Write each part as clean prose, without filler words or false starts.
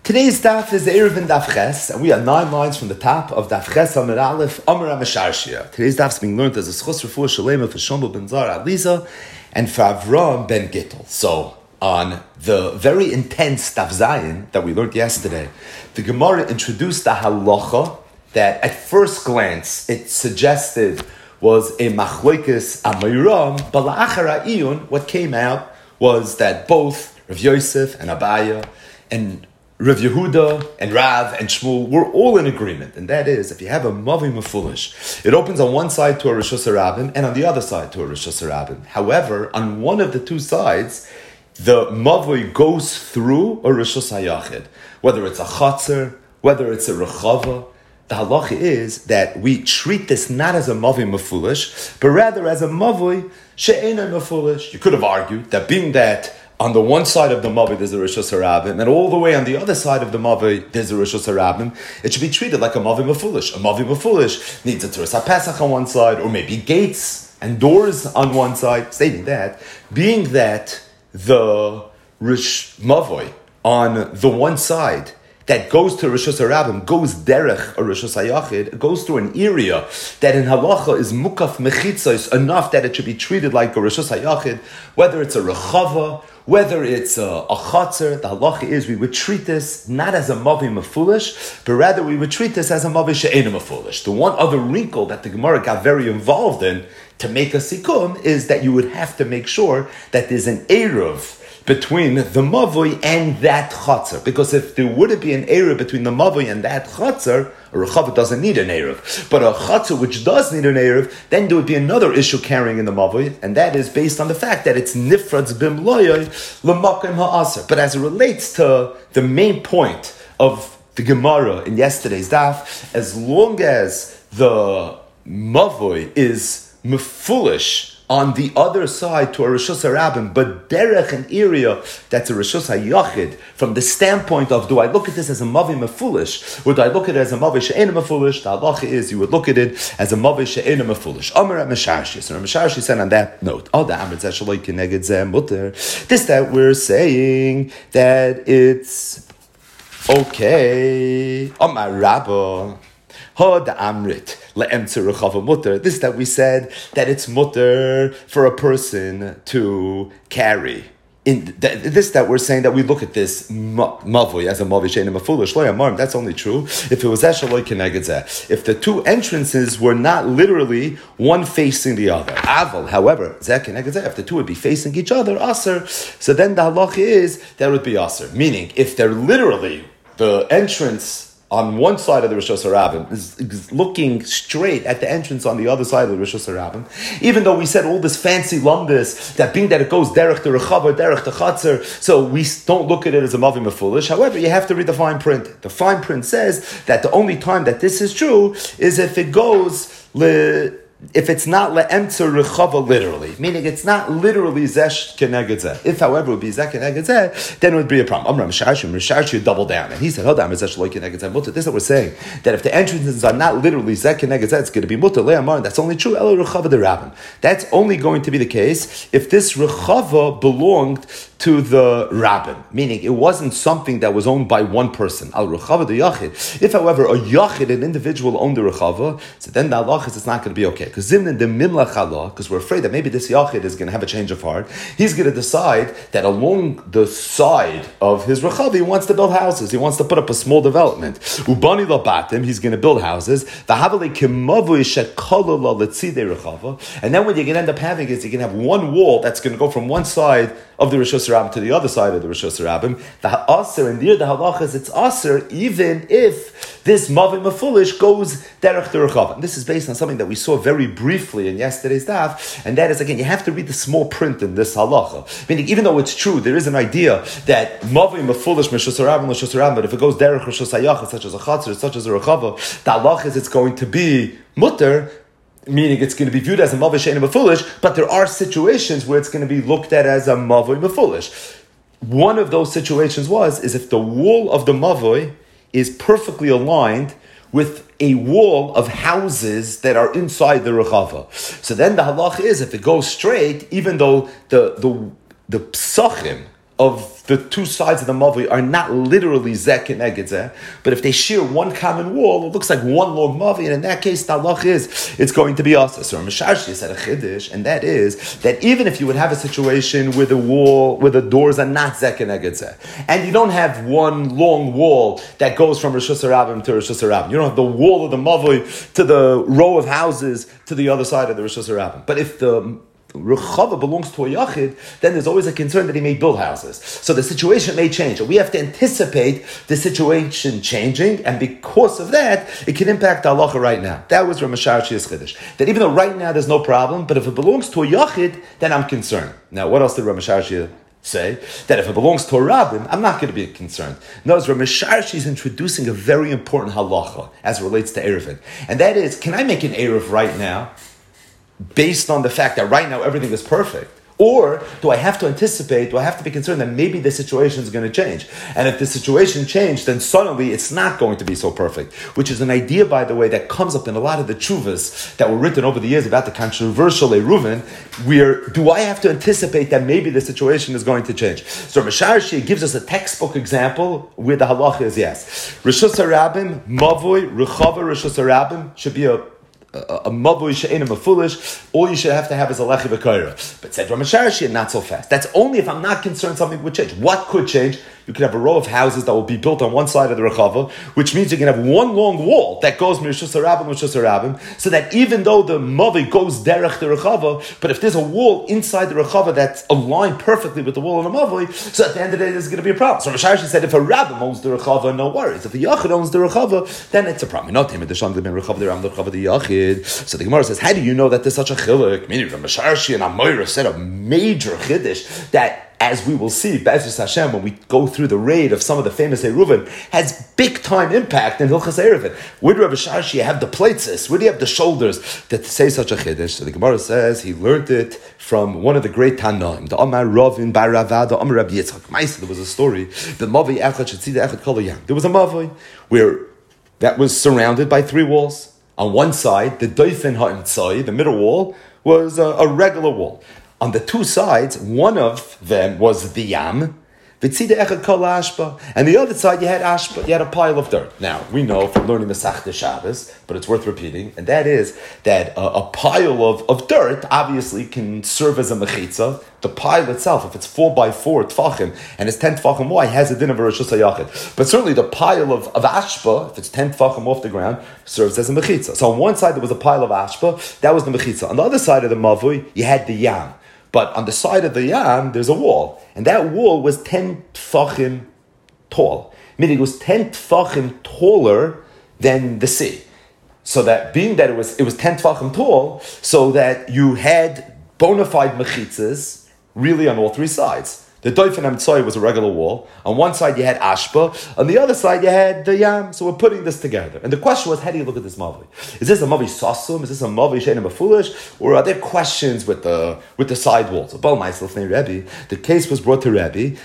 Today's daf is the Erev in Daf Ches, and we are 9 lines from the top of Daf Ches Amud Aleph, Amar HaMesharshia. Today's daf is being learned as a Schus Refuah Shalema for Shlomo ben Zara Adliza and for Avram ben Gittel. So, on the very intense Daf Zayin that we learned yesterday, the Gemara introduced the halacha that at first glance it suggested was a machlokes amiram, but la'achar ha'iyun, what came out was that both Rav Yosef and Abaya and Rav Yehuda and Rav and Shmuel were all in agreement, and that is, if you have a Mavi Mefulish, it opens on one side to a Rishus HaRabim and on the other side to a Rishus HaRabim. However, on one of the two sides, the Mavi goes through a Rishus HaYachid, whether it's a Chatzar, whether it's a Rechava. The halacha is that we treat this not as a Mavi Mefulish, but rather as a Mavi She'ena Mefulish. You could have argued that being that on the one side of the Mavi there's a Rishus HaRabim, and all the way on the other side of the Mavi there's a Rishus HaRabim, it should be treated like a Mavi Mefulish. A Mavi Mefulish needs a Turas HaPesach on one side, or maybe gates and doors on one side, stating that, being that the Rish Mavi on the one side that goes to Rishus HaRabim, goes derech a Rishus HaYachid, it goes through an area that in halacha is mukaf mechitzos, enough that it should be treated like a Rishus HaYachid, whether it's a rechava, whether it's a chatzar. The halacha is we would treat this not as a mavi mefulish, but rather we would treat this as a mavi she'ena mefulish. The one other wrinkle that the Gemara got very involved in to make a sikkum is that you would have to make sure that there's an eruv between the mavoi and that chatzar. Because if there wouldn't be an eruv between the mavoi and that chatzar, a rechava doesn't need an eruv. But a chatzar which does need an eruv, then there would be another issue carrying in the mavoi, and that is based on the fact that it's nifradz bimloyoi l'makim ha'aser. But as it relates to the main point of the Gemara in yesterday's daf, as long as the mavoi is mefulish on the other side to a Rishus HaRabim, but derech an area that's a Rishus HaYachid, from the standpoint of, do I look at this as a Mavi Mefulish, or do I look at it as a Mavi She'ena Mefulish? The halacha is, you would look at it as a Mavi She'ena Mefulish. Amar HaMesharshia. So HaMesharshia said on that note, this that we're saying that it's okay. Amar Rabba. This that we said that it's mutter for a person to carry. This that we're saying that we look at this mavoi as a mavi she'ena mefulish lo yamar. That's only true if it was eshaloi keneged zeh. If the two entrances were not literally one facing the other. Aval, however, zeh keneged zeh. If the two would be facing each other, aser. So then the halacha is that would be aser. Meaning, if they're literally the entrance on one side of the Rishus HaRabim is looking straight at the entrance on the other side of the Rishus HaRabim, even though we said all this fancy lumbus, that being that it goes derech to Rechava, derech to Chatzar, so we don't look at it as a Mavi Mefulish. However, you have to read the fine print. The fine print says that the only time that this is true is if it goes if it's not le'emtzer rechava literally, meaning it's not literally zesh keneged zeh. If, however, it would be zeh keneged zeh, then it would be a problem. Amram Misharshi would double down, and he said, "Hodam zesh lo keneged zeh mutter." This is what we're saying, that if the entrances are not literally zeh keneged zeh, it's going to be mutter le'amar. That's only true. Elo rechava de Rabbim. That's only going to be the case if this rechava belonged to the Rabbim, meaning it wasn't something that was owned by one person. Al rechava de yachid. If, however, a yachid, an individual, owned the rechava, so then the halach is it's not going to be okay. Because Zimnan the Mimlach Allah, because we're afraid that maybe this Yachid is going to have a change of heart. He's going to decide that along the side of his Rechav, he wants to build houses. He wants to put up a small development. Ubani Labatim, he's going to build houses. And then what you're going to end up having is you're going to have one wall that's going to go from one side of the Rishus HaRabim to the other side of the Rishus HaRabim. The Aser, and there the halach is it's Aser, even if this Mavi Mefulish goes derech to Rechav. This is based on something that we saw very briefly in yesterday's daf, and that is, again, you have to read the small print in this halacha. Meaning, even though it's true, there is an idea that Mavi Mefulish Rishus HaRabim, but if it goes derech Rishus HaYachid, such as a Chatzar, such as a Rechava, the halacha is it's going to be mutter, meaning it's going to be viewed as a Mavi She'ena Mefulish, but there are situations where it's going to be looked at as a Mavi Mefulish. One of those situations is if the wall of the Mavi is perfectly aligned with a wall of houses that are inside the Rechava. So then the halach is, if it goes straight, even though the psachim of the two sides of the mavui are not literally zeh keneged zeh, but if they share one common wall, it looks like one long mavui, and in that case, the halach is it's going to be asa. So Misharshi said a chiddush, and that is that even if you would have a situation where the doors are not zeh keneged zeh, and you don't have one long wall that goes from Rosh Hashanah to Rosh Hashanah, you don't have the wall of the mavui to the row of houses to the other side of the Rosh Hashanah. But if the Rechava belongs to a Yachid, then there's always a concern that he may build houses. So the situation may change. And we have to anticipate the situation changing, and because of that, it can impact the halacha right now. That was Ramashar Chiddush. That even though right now there's no problem, but if it belongs to a Yachid, then I'm concerned. Now, what else did Ramashar say? That if it belongs to a Rabbim, I'm not going to be concerned. Notice Ramashar is introducing a very important halacha as it relates to Erevin. And that is, can I make an Erev right now based on the fact that right now everything is perfect? Or do I have to anticipate, do I have to be concerned that maybe the situation is going to change? And if the situation changed, then suddenly it's not going to be so perfect. Which is an idea, by the way, that comes up in a lot of the tshuvas that were written over the years about the controversial Eruvin, where do I have to anticipate that maybe the situation is going to change? So Mashar Shia gives us a textbook example where the halacha is yes. Rishus HaRabim, Mavoi, Rechava Rishus HaRabim should be a mavui she'enim a foolish. All you should have to have is a lechi v'koira. But said Ramasharashi, not so fast. That's only if I'm not concerned something would change. What could change? You could have a row of houses that will be built on one side of the Rechava, which means you can have one long wall that goes Rishus HaRabim, Rishus HaRabim, so that even though the mavui goes derech the Rechava, but if there's a wall inside the Rechava that's aligned perfectly with the wall of the mavui, so at the end of the day there's going to be a problem. So Ramasharashi said if a Rabbim owns the Rechava, no worries. If a Yachid owns the Rechava, then it's a problem. Not him, the Sham, the Rechava, the Ram, the Rechava, the Yachid. So the Gemara says, how do you know that there's such a chiluk? Meaning Ramasharashi and Amoira said a major chiddush that, as we will see, Be'ezus Hashem, when we go through the raid of some of the famous Eruvin, has big time impact in Hilchas Eruvin. Where do Rabbi Sharshi have the plates? Where do you have the shoulders to say such a chiddush? So the Gemara says he learned it from one of the great Tanoim, the Amar Ravin Bar Rava, the Amar Rabbi Yitzchak. Ma'aseh, there was a story. The Mavi Echad should see the Echad Kol Hayam. There was a Mavi where that was surrounded by three walls. On one side, the Doifen HaImtzai, the middle wall, was a regular wall. On the two sides, one of them was the Yam, and the other side you had ashpa, you had a pile of dirt. Now, we know from learning the Masechta Shabbos, but it's worth repeating, and that is that a pile of dirt obviously can serve as a mechitza. The pile itself, if it's 4 by 4 tfachim, and it's 10 tfachim wide, has a din of a Rosh Hashanah. But certainly the pile of ashpa, if it's 10 tfachim off the ground, serves as a mechitza. So on one side there was a pile of ashpa, that was the mechitza. On the other side of the mavui, you had the yam. But on the side of the yam, there's a wall. And that wall was 10 tfachim tall. Meaning it was 10 tfachim taller than the sea. So that, being that it was 10 tfachim tall, so that you had bona fide mechitzas really on all three sides. The Doifen HaMtzai was a regular wall. On one side you had ashpa, on the other side you had the yam. So we're putting this together. And the question was, how do you look at this mavi? Is this a mavi sasum? Is this a mavi she'enim foolish? Or are there questions with the side walls? The case was brought to Rebbe,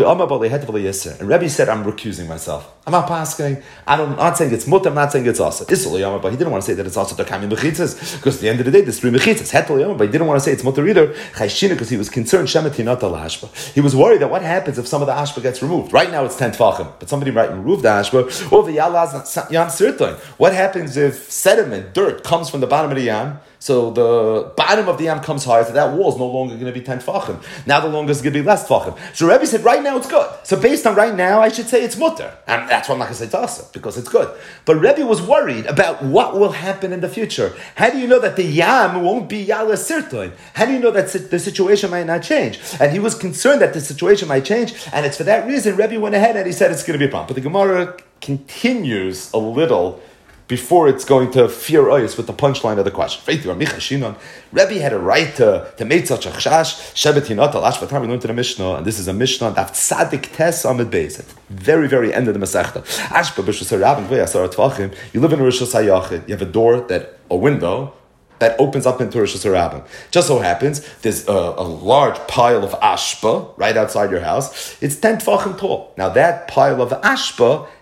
and Rebbe said, I'm recusing myself. I'm not asking. I'm not saying it's mutter, I'm not saying it's asa. But he didn't want to say that it's asa to kami mechitzas, because at the end of the day, there's three mechitzas. But he didn't want to say it's mutter either, because he was concerned shemetinat al hashba. He was worried that what happens if some of the ashba gets removed. Right now it's 10 tfachim, but somebody might remove the ashba, or the yalaz yam sirtoin. What happens if sediment, dirt, comes from the bottom of the yam? So the bottom of the yam comes higher, so that wall is no longer going to be 10 tfachim. Now the longer is going to be less tfachim. So Rebbe said, right now it's good. So based on right now, I should say it's mutter. And that's why I'm not going to say tasa, because it's good. But Rebbe was worried about what will happen in the future. How do you know that the yam won't be yala sirtoin? How do you know that the situation might not change? And he was concerned that the situation might change, and it's for that reason Rebbe went ahead and he said it's going to be a problem. But the Gemara continues a little before it's going to fear us with the punchline of the question. Rebbe had a right to make such a chash. Shebetinat al ashvatam. We learned in the Mishnah, and this is a Mishnah that tzadik tes amid beis. Very, very end of the Masechta. Ashba b'shus harabim v'yasar tvachim. You live in a rishus hayachid. You have a window that opens up into Rosh Hashanah. Just so happens, there's a large pile of ashpa right outside your house. It's 10 tfachim tall. Now that pile of ashpa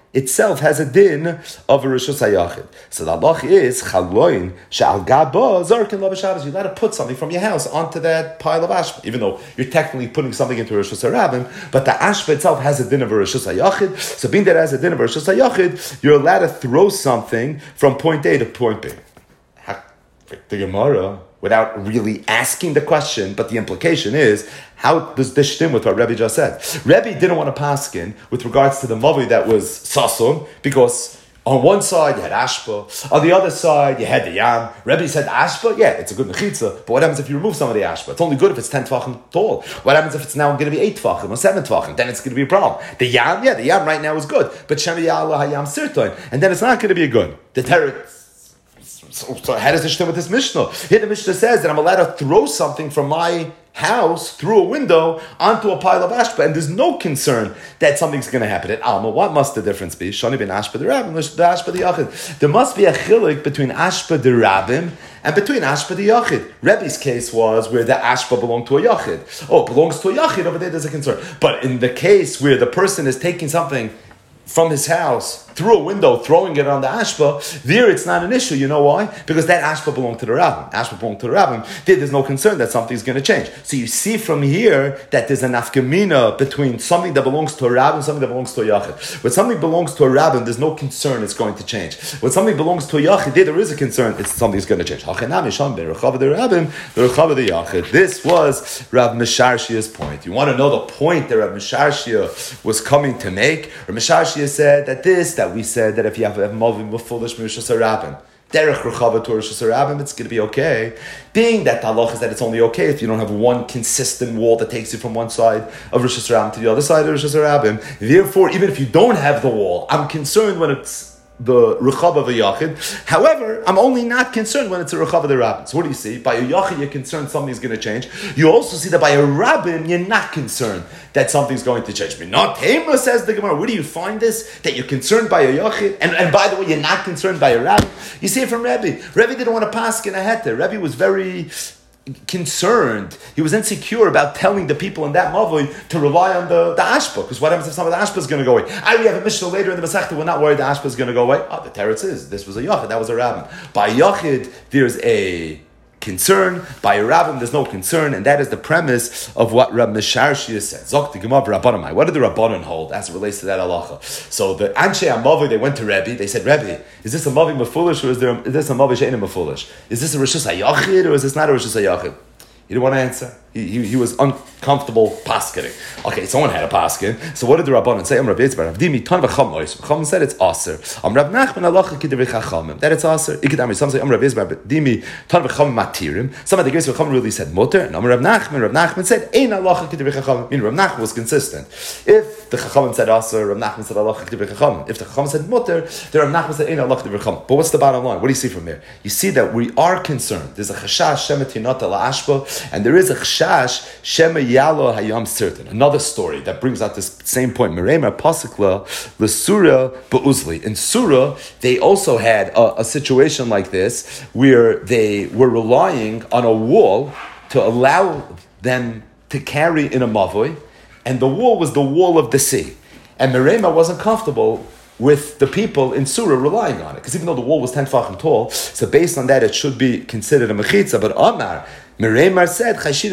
itself has a din of a Rishus HaYachid. So the halach is chaloin she'al gaba zarkin lo b'Shabbos. You're allowed to put something from your house onto that pile of ashba, even though you're technically putting something into a Rishus HaRabim, but the ashba itself has a din of a Rishus HaYachid. So being that it has a din of a Rishus HaYachid, you're allowed to throw something from point A to point B. The Gemara, without really asking the question, but the implication is, how does this stem with what Rebbe just said? Rebbe didn't want to paskin with regards to the mavi that was sasum, because on one side you had ashpa, on the other side you had the yam. Rebbe said ashpa, yeah, it's a good mechitza, but what happens if you remove some of the ashpa? It's only good if it's 10 tvachim tall. What happens if it's now going to be 8 tvachim or 7 tvachim? Then it's going to be a problem. The yam right now is good, but Shem Ya'ala Hayam Sirtoin, and then it's not going to be a good. The teretz. So how does it stem with this Mishnah? Here the Mishnah says that I'm allowed to throw something from my house through a window onto a pile of ashpa, and there's no concern that something's going to happen. At Alma, what must the difference be? Shani ben ashpa derabim, the ashpa the yachid. There must be a chilik between ashpa derabim and between ashpa the yachid. Rebbe's case was where the ashpa belonged to a yachid. Oh, it belongs to a yachid, over there's a concern. But in the case where the person is taking something from his house through a window, throwing it on the ashpa, there it's not an issue. You know why? Because that ashpa belonged to the rabbin. Ashpa belonged to the rabbin. There's no concern that something's going to change. So you see from here that there's an nafkamina between something that belongs to a rabbin and something that belongs to a yachid. When something belongs to a rabbin, there's no concern it's going to change. When something belongs to a yachid, there is a concern it's something's going to change. This was Rav Misharshia's point. You want to know the point that Rav Misharshia was coming to make? Rav Misharshia said that we said that if you have a Mavim with foolish Rishus HaRabim, Derech Rechava to Rishus HaRabim, it's going to be okay. Being that the halach is that it's only okay if you don't have one consistent wall that takes you from one side of Rishus HaRabim to the other side of Rishus HaRabim. Therefore, even if you don't have the wall, I'm concerned when it's the Rechav of a Yachid. However, I'm only not concerned when it's a Rechav of the Rabbin. So what do you see? By a Yachid, you're concerned something's going to change. You also see that by a Rabbin, you're not concerned that something's going to change. Not Hema, says the Gemara. Where do you find this? That you're concerned by a Yachid? And by the way, you're not concerned by a Rabbin? You see it from Rebbe. Rebbe didn't want to pass in a heter. Rebbe was very concerned. He was insecure about telling the people in that mavoi to rely on the ashpa, because what happens if some of the ashpa is going to go away? We have a Mishnah later in the Masechta, we're not worried the ashpa is going to go away. The teretz is, this was a yachid, that was a rabbin. By yachid, there's a concern. By a rabbin, there's no concern, and that is the premise of what Rab Misharshia said. Zok the Gemara Rabbanon. What did the Rabbanon hold as it relates to that halacha? So the Anshe Amavi, they went to Rebbe. They said, Rebbe, is this a Mavi Mefulish or is this a Mavi She'enim Mefulish? Is this a Rishus HaYachid or is this not a Rishus HaYachid? He didn't want to answer. He was uncomfortable paskening. Okay, someone had a paskin. So what did the Rabbanon say? Rav Yitzbar, Avdimi, Tan v'cham Chacham said it's aser. Rav Nachman halacha k'divrei Chachamim. That it's aser. Some say Rav Yitzbar, Avdimi, Tan v'cham matirim. Some of the Geis Chachamim really said mutter. And Rav Nachman said ein halacha k'divrei Chachamim. Meaning Rav Nachman was consistent. If the Chachamim said aser, Rav Nachman said halacha k'divrei Chachamim. If the Chachamim said mutter, then Rav Nachman said ein halacha k'divrei Chachamim. But what's the bottom line? What do you see from there? You see that we are concerned. There's a chashash shemetinata la'ashba, and there is a chashash Shema Yalo Hayam Sirtan. Another story that brings out this same point. Merema Pasikla L'Sura Ba'uzli. In Surah, they also had a situation like this where they were relying on a wall to allow them to carry in a mavoi, and the wall was the wall of the sea. And Merema wasn't comfortable with the people in Surah relying on it, because even though the wall was 10 tefachim tall, so based on that it should be considered a mechitza. But Amar Meremar said,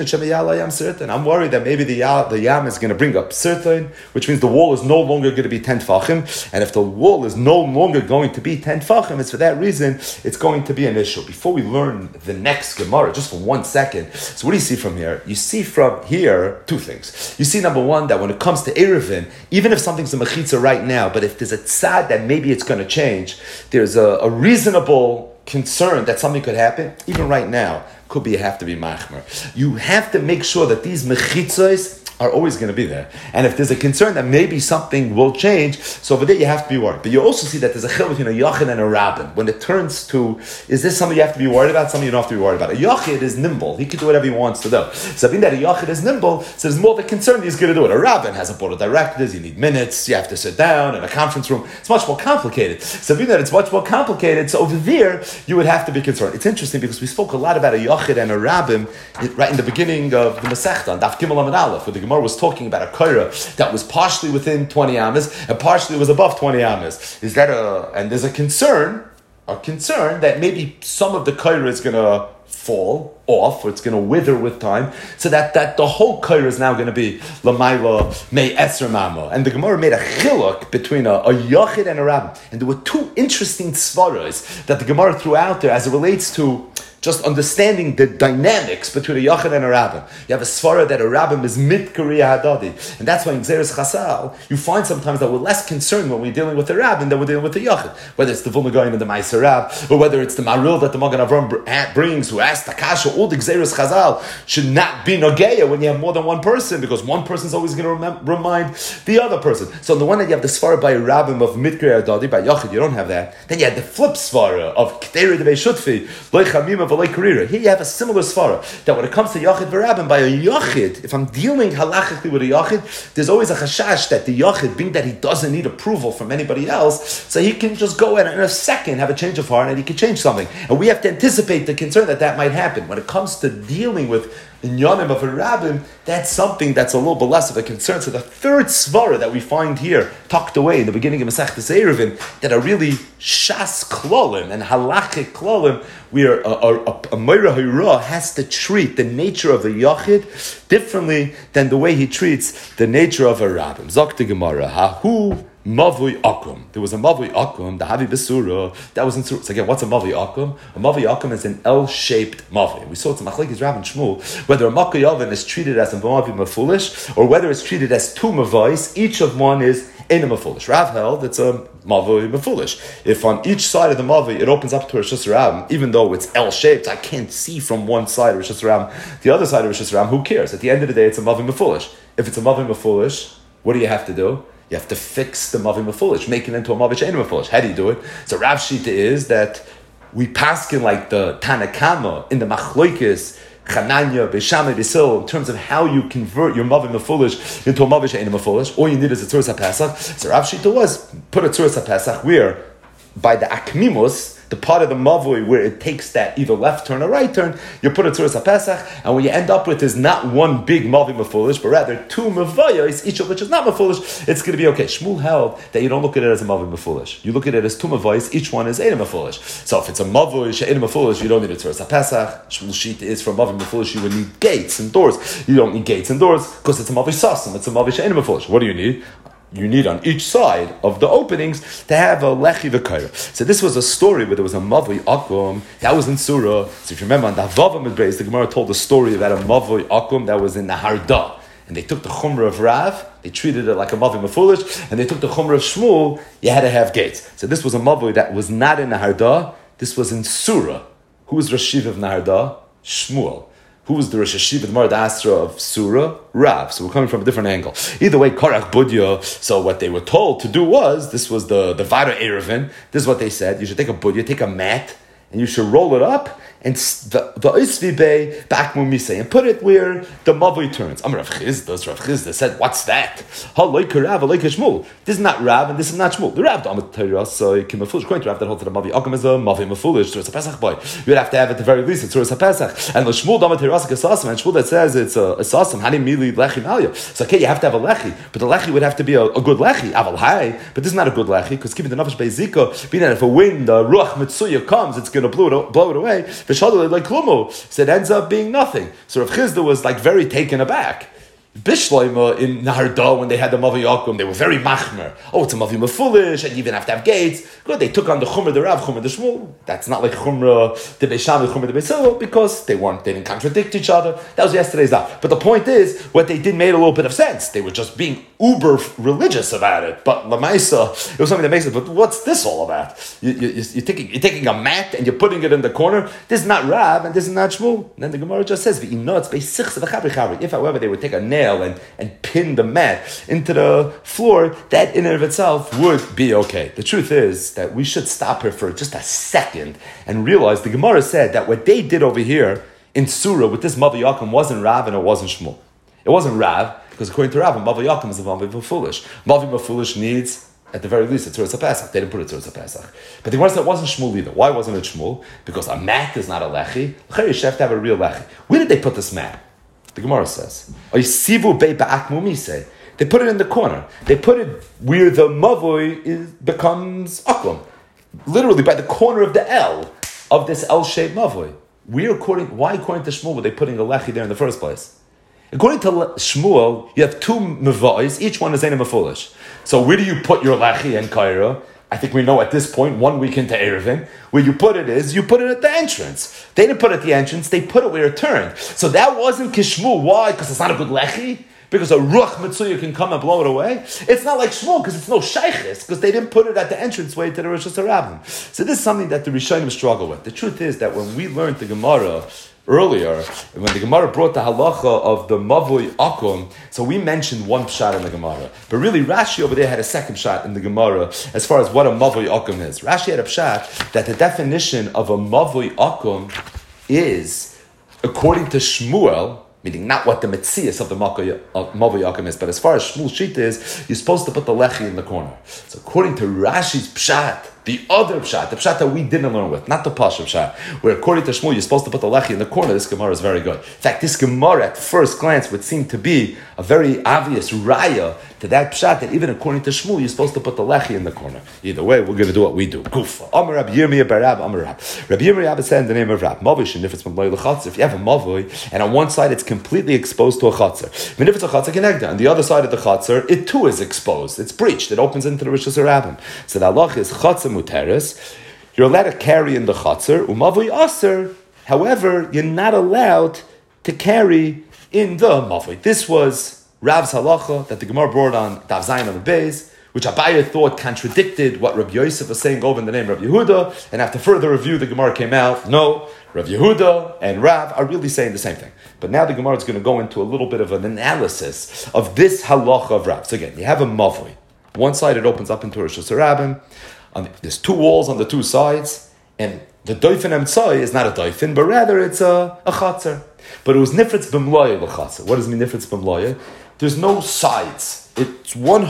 I'm worried that maybe the yam is going to bring up certain, which means the wall is no longer going to be 10 tefachim, and if the wall is no longer going to be 10 tefachim, it's for that reason it's going to be an issue. Before we learn the next Gemara, just for 1 second, so what do you see from here? You see from here 2 things. You see, number 1, that when it comes to Erevin, even if something's a mechitza right now, but if there's a tzad that maybe it's going to change, there's a reasonable concern that something could happen, even right now, could be you have to be machmer. You have to make sure that these mechitzos are always going to be there. And if there's a concern that maybe something will change, so over there you have to be worried. But you also see that there's a chil between a yachid and a rabbin. When it turns to, is this something you have to be worried about, something you don't have to be worried about? A yachid is nimble. He can do whatever he wants to do. So being that a yachid is nimble, so there's more of a concern he's going to do it. A rabbin has a board of directors, you need minutes, you have to sit down in a conference room. It's much more complicated. So being that it's much more complicated, so over there you would have to be concerned. It's interesting because we spoke a lot about a yachid and a rabbin right in the beginning of the Masechta, on Daf Gimel Amud Aleph, with the Gemara was talking about a kaira that was partially within 20 amas and partially was above 20 amas. Is that and there's a concern that maybe some of the kaira is going to fall off, or it's going to wither with time, so that the whole kaira is now going to be Lamaila Mei Esra Mama. And the Gemara made a chiluk between a yachid and a rabbin. And there were two interesting svaras that the Gemara threw out there as it relates to just understanding the dynamics between a yachid and a rabbin. You have a svara that a rabbin is mitkariya hadadi, and that's why in Gzeres Chasal you find sometimes that we're less concerned when we're dealing with a rabbin than we're dealing with the yachid. Whether it's the Vilna Gaon and the Ma'aser Rab, or whether it's the Maril that the Magen Avram brings, who asks the Kasha, all the Gzeres Chasal should not be nogeya when you have more than one person, because one person is always going to remind the other person. So on the one hand you have the svara by a rabbin of mitkariya hadadi, by yachid you don't have that. Then you had the flip svara of K'teri Devei Shutfi, Loy Chamima Here you have a similar svara, that when it comes to Yachid V'Rabbin, by a Yachid, if I'm dealing halachically with a Yachid, there's always a chashash that the Yachid, being that he doesn't need approval from anybody else, so he can just go in a second, have a change of heart, and he can change something. And we have to anticipate the concern that might happen. When it comes to dealing with Inyanim of a rabbin, that's something that's a little bit less of a concern. So the third svara that we find here, tucked away in the beginning of Masechtas Eruvin, that are really shas klolim and halachic klolim, where a Moira Hira has to treat the nature of a yachid differently than the way he treats the nature of a rabbin. Zok Gemara, hahu Mavui Akum. There was a Mavui Akum, the Havi Besura, that was in Surah. So again, what's a Mavui Akum? A Mavui Akum is an L-shaped Mavui. We saw it's a Machlekes Rav and Shmuel, whether a Makkah Yavin is treated as a Mavui Mafulish, or whether it's treated as two Mavais, each of one is Eina Mafulish. Rav held it's a Mavui Mafulish. If on each side of the Mavui it opens up to Rosh Hashanah, even though it's L-shaped, I can't see from one side of Rosh Hashanah, the other side of Rosh Hashanah, who cares? At the end of the day, it's a Mavui Mafulish. If it's a Mavui Mafulish, what do you have to do? You have to fix the Mavi Mafulish, make it into a Mavi She'ein Mafulish. How do you do it? So Rav Shita is that we paskin like the Tanakama in the Machloikis, Chananya, Beishamai, Beisil, in terms of how you convert your Mavi Mafulish into a Mavi She'ein Mafulish. All you need is a Tzuras HaPesach. So Rav Shita was put a Tzuras HaPesach where by the Akmimos, the part of the Mavui where it takes that either left turn or right turn, you put a Tzuras HaPesach, and what you end up with is not one big Mavi Mafulish, but rather two Mavayos, each of which is not Mafulish. It's going to be okay. Shmuel held that you don't look at it as a Mavi Mafulish. You look at it as two Mavayos, each one is Eina Mafulish. So if it's a Mavui, She'ein Mafulish, you don't need a Tzuras HaPesach. Shmuel sheet is for Mavi Mafulish, you would need gates and doors. You don't need gates and doors because it's a Mavi Sasam, it's a Mavi She'ein Mafulish. What do you need? You need on each side of the openings to have a lechi v'kaira. So this was a story where there was a mavui akum that was in Surah. So if you remember on the Havav Midbeis, the Gemara told the story about a mavui akum that was in the Harda, and they took the chumrah of Rav, they treated it like a mavui mafulish, and they took the chumrah of Shmuel. You had to have gates. So this was a mavui that was not in the Harda. This was in Surah. Who was Rosh Yeshiva of Harda? Shmuel. Who was the Rosh Hashiva, the Marad Asra of Surah? Rav. So we're coming from a different angle. Either way, Korach Budya. So what they were told to do was, this was the Vada Erevin. This is what they said. You should take a Budya, take a mat, and you should roll it up, and the Isvi Bey back Mumise, and put it where the Mavui turns. Rav Chizda said, what's that? This is not Rav, and this is not Shmuel. The Rav, according to Rav, that holds to the Mavi Akam is a Mavi Mafulish, Tzuras HaPesach boy. You'd have to have at the very least a Tzuras HaPesach. And the Shmuel Damat Hirasik is Sasam, and Shmuel that says it's a Sasam, Hani Mili Lechi Malia. So okay, you have to have a Lechi, but the Lechi would have to be a good Lechi, Aval Hai, but this is not a good Lechi, because keeping the Nefesh Beizika, being that if a wind, Ruach Mitsuya comes, it's going to blow it away. Like Klumo, so it ends up being nothing. So Rav Chizda was like very taken aback. Bishloima in Naharda, when they had the Mavi Yakum, they were very machmer. Oh, it's a Mavi Mafulish, and you even have to have gates. Good, they took on the Chumrah, the Rav, Chumrah, the Shmuel. That's not like Chumrah, the Beisham, Chumrah, the Beisil, because they didn't contradict each other. That was yesterday's daf. But the point is, what they did made a little bit of sense. They were just being uber religious about it. But Lamaisa, it was something that makes it, but what's this all about? You're taking a mat and you're putting it in the corner. This is not Rav, and this is not Shmuel. And then the Gemara just says, if, however, they would take a nail and pin the mat into the floor, that in and of itself would be okay. The truth is that we should stop here for just a second and realize the Gemara said that what they did over here in Surah with this Mavi Yakum wasn't Rav and it wasn't Shmuel. It wasn't Rav, because according to Rav, Mavi Yakum is a Mavi Mafulish. Mavi Mafulish needs, at the very least, a Tzuras HaPesach. They didn't put a Tzuras HaPesach. But the Gemara said it wasn't Shmuel either. Why wasn't it Shmuel? Because a mat is not a Lechi. You have to have a real Lechi. Where did they put this mat? The Gemara says, "Oisivu bei ba'akmumise." They put it in the corner. They put it where the mavoi becomes akum, literally by the corner of the L of this L-shaped mavoi. Why according to Shmuel were they putting a lechi there in the first place? According to Shmuel, you have two mavais, each one is Eina Mefulish. So where do you put your lechi and kaira? I think we know at this point, 1 week into Erevin, where you put it is, you put it at the entrance. They didn't put it at the entrance, they put it where it turned. So that wasn't Kishmuel. Why? Because it's not a good lechi? Because a ruach mitzuya can come and blow it away? It's not like Shmuel, because it's no shaykhis, because they didn't put it at the entranceway to the Rosh Hashanah. So this is something that the Rishonim struggle with. The truth is that when we learned the Gemara earlier, when the Gemara brought the halacha of the mavui akum, so we mentioned one pshat in the Gemara. But really, Rashi over there had a second pshat in the Gemara as far as what a mavui akum is. Rashi had a pshat that the definition of a mavui akum is, according to Shmuel, meaning not what the metzias of the mavui akum is, but as far as Shmuel's shita is, you're supposed to put the lechi in the corner. So according to Rashi's pshat, the other pshat, the pshat that we didn't learn with, not the pasha pshat, where according to Shmuel you're supposed to put the lechi in the corner, this Gemara is very good. In fact, this Gemara at first glance would seem to be a very obvious raya to that pshat that even according to Shmuel you're supposed to put the lechi in the corner. Either way, we're going to do what we do. Goof. Amar Rabbi Yirmiyah bar Rab, Amar Rab. Rabbi Yirmiyah said in the name of Rab, Mavui shenifetz b'mloi l'chatzar. If you have a mavui, and on one side it's completely exposed to a chatzar, v'nifetz a chatzar kenegda, on the other side of the chatzar, it too is exposed. It's breached. It opens into the Rosh Hashanah. So the halach is chatzar muteres. You're allowed to carry in the chatzar, umavui aser. However, you're not allowed to carry in the mavui. This was Rav's halacha that the Gemara brought on Daf Zayin on the Beis, which Abaye thought contradicted what Rabbi Yosef was saying over in the name of Rabbi Yehuda, and after further review, the Gemara came out, no, Rabbi Yehuda and Rav are really saying the same thing. But now the Gemara is going to go into a little bit of an analysis of this halacha of Rav. So again, you have a mavui. One side it opens up into Rosh Hashanah. There's two walls on the two sides, and the doifin emtzai is not a doifin, but rather it's a chatzar. But it was nifritz b'mloya l'chatzar. What does it mean nifritz b'mloya? There's no sides. It's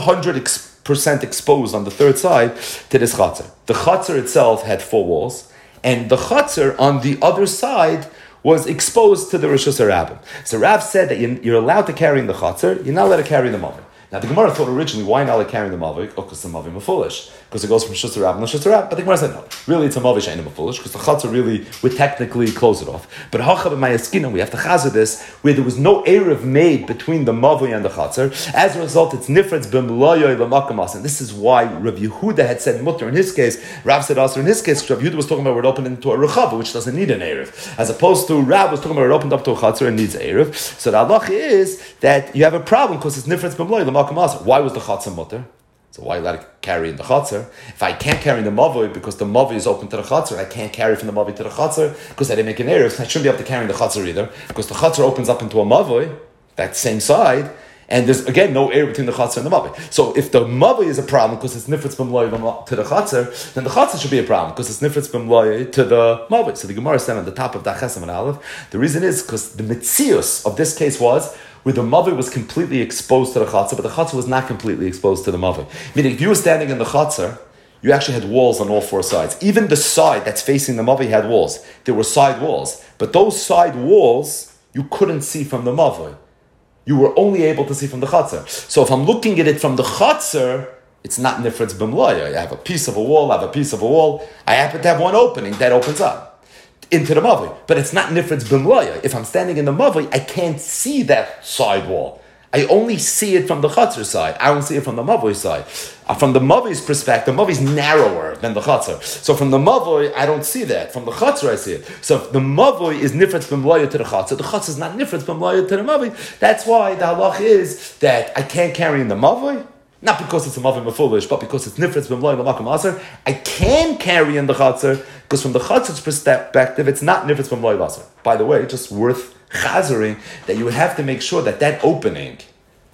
100% exposed on the third side to this chatzar. The chatzar itself had 4 walls, and the chatzar on the other side was exposed to the Rosh Hashanah. So Rav said that you're allowed to carry in the chatzar, you're not allowed to carry in the mavui. Now the Gemara thought originally, why not like carrying the mavik? Oh, because the mavik is foolish. Because it goes from Shus Rab and Shus Rab. But the Gemara said no. Really, it's a mavik and foolish because the chatzah really would technically close it off. But hachab and mayaskina, we have to chazer this where there was no erev made between the mavik and the chatzah. As a result, it's nifretz b'mloyoy l'makamas, and this is why Rav Yehuda had said mutter in his case. Rav said also in his case. Rav Yehuda was talking about where it opened into a rechava, which doesn't need an erev, as opposed to Rav was talking about where it opened up to a chatzah and needs an erev. So the halach is that you have a problem because it's nifretz b'mloyoy l'makamas. Why was the chatzah mutter? So why let it carry in the chatzar? If I can't carry in the mavoi because the mavoi is open to the chatzar, I can't carry from the mavoi to the chatzar because I didn't make an erev. I shouldn't be able to carry in the chatzar either because the chatzar opens up into a mavoi, that same side, and there's again no erev between the chatzar and the mavoi. So if the mavoi is a problem because it's nifritz b'mloi to the chatzar, then the chatzar should be a problem because it's nifritz b'mloi to the mavoi. So the Gemara said on the top of Daf Chesam and Aleph, the reason is because the mitzius of this case was where the mavoi was completely exposed to the chatzar, but the chatzar was not completely exposed to the mavoi. Meaning, if you were standing in the chatzar, you actually had walls on all 4 sides. Even the side that's facing the mavoi had walls. There were side walls. But those side walls, you couldn't see from the mavoi. You were only able to see from the chatzar. So if I'm looking at it from the chatzar, it's not nifretz b'mloya. I have a piece of a wall, I have a piece of a wall. I happen to have one opening that opens up into the mavoi, but it's not nifretz b'mloya. If I'm standing in the mavoi, I can't see that side wall. I only see it from the chatzar side. I don't see it from the mavoi side. From the mavoi's perspective, the mavoi is narrower than the chatzar. So from the mavoi, I don't see that. From the chatzar, I see it. So if the mavoi is nifretz b'mloya to the chatzar, the chatzar is not nifretz b'mloya to the mavoi. That's why the halach is that I can't carry in the mavoi. Not because it's a mavim foolish, but because it's nifretz b'mloy l'makam aser. I can carry in the chatzar because from the chatzar's perspective, it's not nifretz b'mloy l'asar. By the way, just worth chazering that you would have to make sure that that opening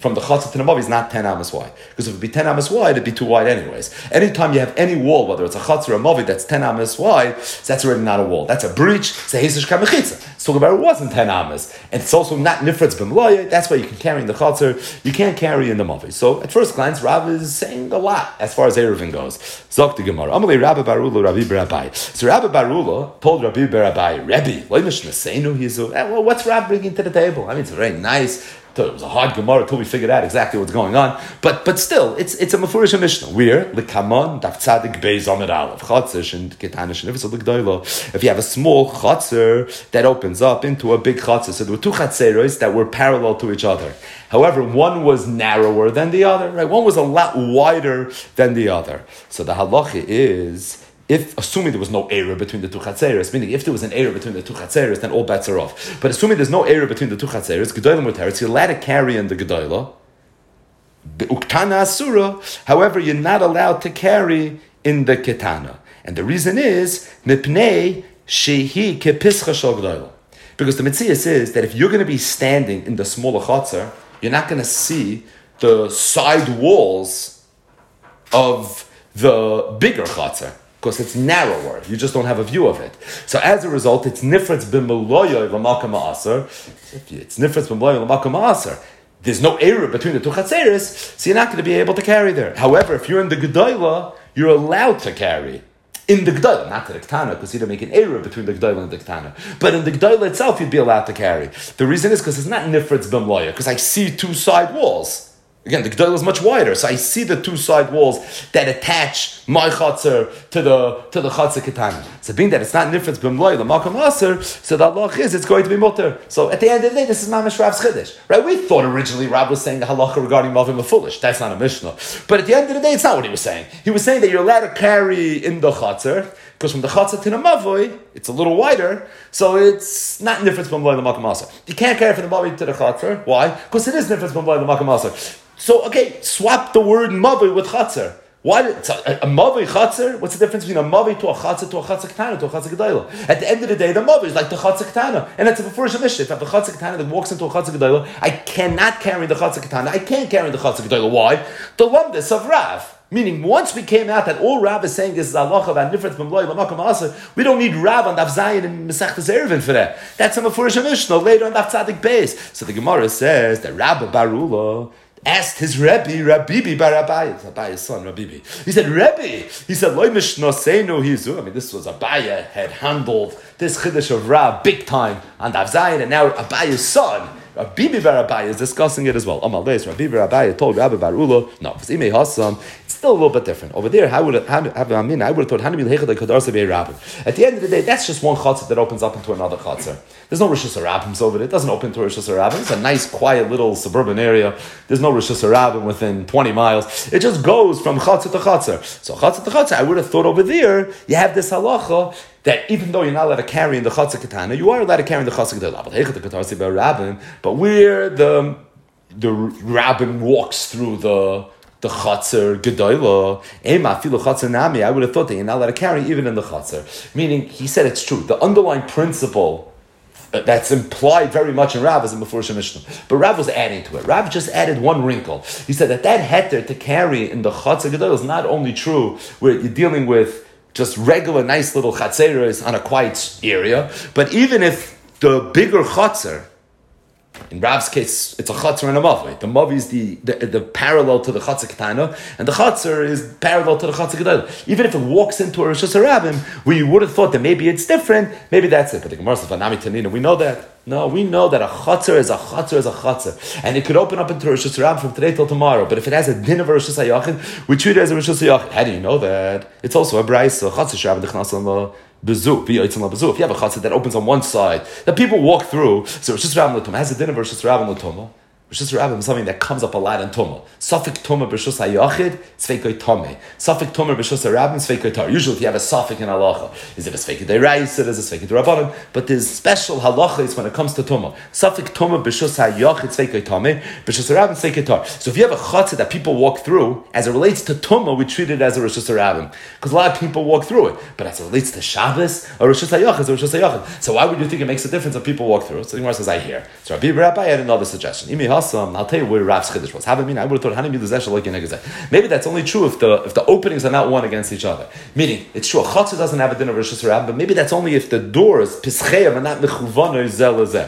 from the chatzah to the mavi is not 10 amas wide. Because if it would be 10 amas wide, it'd be too wide anyways. Anytime you have any wall, whether it's a chatzah or a mavi that's 10 amas wide, so that's already not a wall. That's a breach. It's a hesish kamechitza. It's talking about it wasn't 10 amas. And it's also not nifretz b'mloya. That's why you can carry in the chatzah. You can't carry in the mavi. So at first glance, Rav is saying a lot as far as Eruvin goes. Zok the Gemara. Amalei Rabbi Barula, Rabbi Berabai. So Rabbi Barula told Rabbi Berabai, Rebbe, well, what's Rav bringing to the table? I mean, it's very nice. It was a hard Gemara until we figured out exactly what's going on. But still, it's a Mefurish Mishnah. We're Likamon, Daf Tzadik Beis Amid Aleph, Chatzah, and Ketanish, and if you have a small Chatzah that opens up into a big Chatzah, so there were two Chatzeros that were parallel to each other. However, one was narrower than the other, right? One was a lot wider than the other. So the halacha is, if, assuming there was no error between the two chatzeres, meaning if there was an error between the two chatzeres, then all bets are off. But assuming there's no error between the two chatzeres, gedolah muteretz, you're allowed to carry in the gedolah. Uktana asura, however, you're not allowed to carry in the ketana. And the reason is, mipnei shehi kepischa shel gedolah. Because the Metzias says that if you're going to be standing in the smaller chatzer, you're not going to see the side walls of the bigger chatzer. Because it's narrower, you just don't have a view of it. So as a result, it's nifretz b'meloya l'malka ma'aser. It's nifretz b'meloya l'malka ma'aser. There's no error between the two chatzeres, so you're not going to be able to carry there. However, if you're in the gedolah, you're allowed to carry in the gedolah, not to the ketana, because you don't make an error between the gedolah and the ketana. But in the gedolah itself, you'd be allowed to carry. The reason is because it's not nifretz b'meloya, because I see two side walls. Again, the gedolah is much wider, so I see the two side walls that attach my chatzar to the chatzar ketana. So being that it's not nifretz b'mloy the makam aser, so the halach is it's going to be mutter. So at the end of the day, this is mamash Rav's chiddush, right? We thought originally Rav was saying the halacha regarding mavim are foolish. That's not a mishnah. But at the end of the day, it's not what he was saying. He was saying that you're allowed to carry in the chatzar, because from the chatzar to the mavoy, it's a little wider, so it's not nifretz b'mloy the makam aser. You can't carry from the mavoy to the chatzar. Why? Because it is nifretz b'mloy the makam aser. So, okay, swap the word mavi with chatzar. Why? A mavi chatzar? What's the difference between a mavi to a chatzar ketana to a chatzar gedolah? At the end of the day, the mavi is like the chatzar ketana, and that's a befurish mishnah. If I have a chatzar ketana that walks into a chatzar gedolah, I cannot carry the chatzar ketana. I can't carry the chatzar gedolah. Why? The lumdus of Rav. Meaning, once we came out that all Rav is saying is halacha about nifretz b'mloy l'makam aser, we don't need Rav on Daf Zayin and Masechtas Eruvin for that. That's a mefurish mishnah later on Daf Tzadik Beis. So the Gemara says that Rabbi Barula asked his Rebbe, Rabbibi bar Abaye, Abaye's son, Rabbibi. He said, Rebbe, he said, Loi mishnosenu hizu. I mean, this was Abaye had handled this chiddush of Rab big time on Daf Zayin, and now Abaye's son, Rabbibi bar Abaye, is discussing it as well. Amal Beis, Rabbibi bar Abaye told Rabbi Barula, no, because Imei Hassam, it's still a little bit different. Over there, I would have thought, at the end of the day, that's just one chatzah that opens up into another chatzah. There's no Rishus Harabim over there. It doesn't open to Rishus Harabim. It's a nice, quiet little suburban area. There's no Rishus Harabim within 20 miles. It just goes from chatzah to chatzah. So chatzah to chatzah, I would have thought over there, you have this halacha that even though you're not allowed to carry in the chatzah ketana, you are allowed to carry in the chatzah gedolah. But where the rabbin walks through the chatzar gedolah, ema filu chatzar nami, I would have thought that you're not allowed to carry even in the chatzar. Meaning, he said it's true. The underlying principle that's implied very much in Rav is in Mefurish Mishnah. But Rav was adding to it. Rav just added one wrinkle. He said that heter to carry in the chatzar gedolah is not only true where you're dealing with just regular nice little chatzeros on a quiet area, but even if the bigger chatzar, in Rav's case, it's a chatzar and a mavi. The mavi is the parallel to the chatzar ketana, and the chatzar is parallel to the chatzar gedolah. Even if it walks into a Rishus Harabim, where you would have thought that maybe it's different, maybe that's it. But the Gemara says, "Vanami Tanina," we know that. No, we know that a chatzar is a chatzar is a chatzar, and it could open up into Rishus Harabim from today till tomorrow. But if it has a din of a Rishus Hayachid, we treat it as a Rishus Hayachid. How do you know that? It's also a brayso chatzar shrab dechnas Bezu, if you have a chatzah that opens on one side, that people walk through, so Rishus Harabim l'tumah has a din of Rishus Harabim l'tumah. Rishus Harabim is something that comes up a lot in Tumah. Safik Tumah b'Rishus HaYachid, Sveikoi Tomei. Safik Tumah b'Rishus Harabim, Sveikoi Tar. Usually if you have a Safik in Halacha, is it a Sveikoi Deiraisa, is it a Sveikoi Derabanan? But there's special halachas when it comes to Tumah. Safik Tumah b'Rishus HaYachid, Sveikoi Tomei, B'Rishus Harabim, Sveikoi Tar. So if you have a chatzah that people walk through, as it relates to Tumah, we treat it as a Rishus Harabim. Because a lot of people walk through it. But as it relates to Shabbos, a Rishus HaYachid is a Rishus HaYachid. So why would you think it makes a difference if people walk through? So the Gemara says, I hear. So Rabbi Rabbi had another suggestion. Asam, I'll tell you where Rav's Chiddush was. I would have thought, maybe that's only true if the openings are not one against each other. Meaning, it's true, a Chatzah doesn't have a din of Rosh Hashanah, but maybe that's only if the doors, Pischeim, are not Mechuvana Zel Zeh.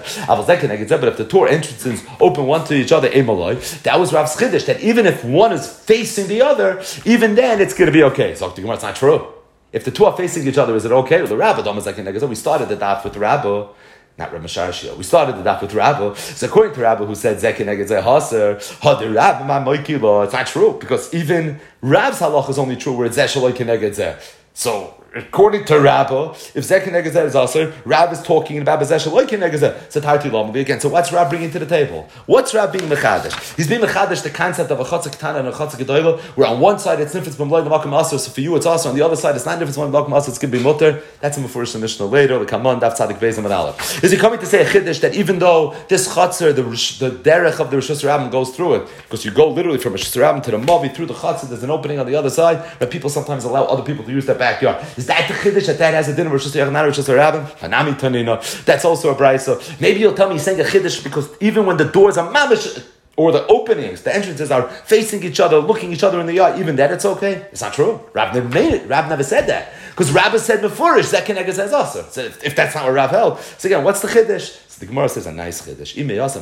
But if the door entrances open one to each other, Emaloi, that was Rav's Chiddush, that even if one is facing the other, even then it's going to be okay. So it's not true. If the two are facing each other, is it okay? Well, the Rabbi, we started the daf with the Rabbi, not Rav Masharshia. We started the daf with Rabbi. So according to Rabbi, who said Zekin Neged Zeh Haser, the Rabbi Ma Moikila, it's not true because even Rab's halach is only true where it's Zeh Shaloi Keneged Zeh. So according to Rabbi, if Zeh Keneged Zeh is also, Rab is talking about Zeh Shaloi Keneged Zeh. So Tarti Lam again. So what's Rab bringing to the table? What's Rab being mechadish? He's being mechadish the concept of a Chatzah Ketana and a Chatzah Gedoyla, where on one side it's nifetz b'mloi l'makom aser, so for you it's also on the other side it's not nifetz b'mloi l'makom aser, it's going to be mutter. That's a Mefurish Mishnah later. The Kamon Daf Tzadik Beis and Aleph. Is he coming to say a chiddush that even though this Chatzah, the derech of the Rosh Hashanah goes through it, because you go literally from Rosh Hashanah to the Mavi through the Chatzah, there's an opening on the other side, but people sometimes allow other people to use their backyard. Is that the chiddush that has a din of Rosh Hashanah, not Rosh Hashanah? Hanami Tanina. That's also a brayso. Maybe you'll tell me he's saying a chiddush because even when the doors are mamish, or the openings, the entrances are facing each other, looking each other in the yard, even then it's okay? It's not true. Rab never made it. Rab never said that. Because Rab has said Mefurish, Zekin Neged Zeh also. So if that's not what Rab held. So again, what's the chiddush? So the Gemara says a nice chiddush.